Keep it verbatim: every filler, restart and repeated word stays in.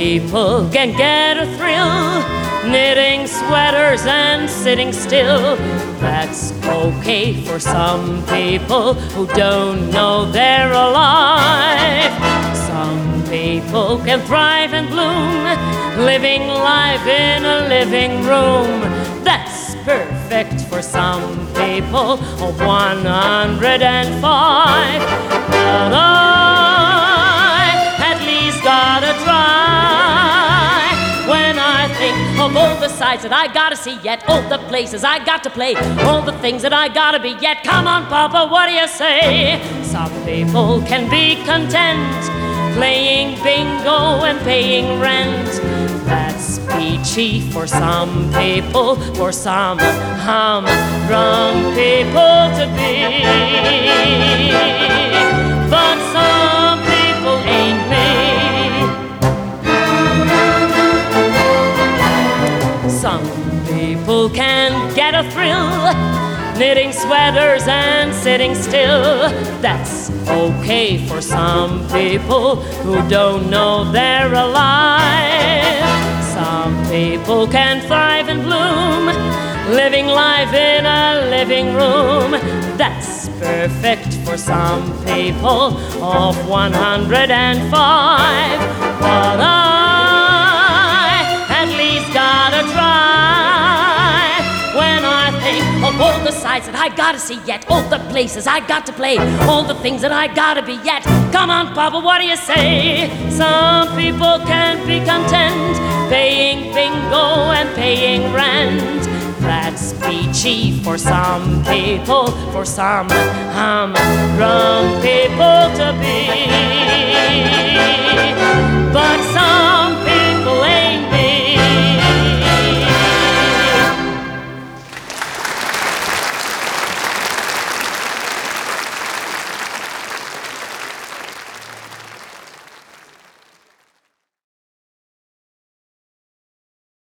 people can get a thrill knitting sweaters and sitting still. That's okay for some people who don't know they're alive. Some people can thrive and bloom living life in a living room. That's perfect for some people of one hundred five. But I at least gotta try. When I think of all the sights that I gotta see yet, all the places I got to play, all the things that I gotta be yet. Come on, Papa, what do you say? Some people can be content playing bingo and paying rent. That's peachy for some people, for some humdrum people to be. But some people ain't me. Some people can get a thrill knitting sweaters and sitting still. That's okay for some people who don't know they're alive. Some people can thrive and bloom living life in a living room. That's perfect for some people of one hundred five. But I at least gotta try. When I think of all the sights that I gotta see yet, all the places I got to play, all the things that I gotta be yet. Come on, Papa, what do you say? Some people can't be content paying bingo and paying rent. That's peachy for some people, for some humdrum people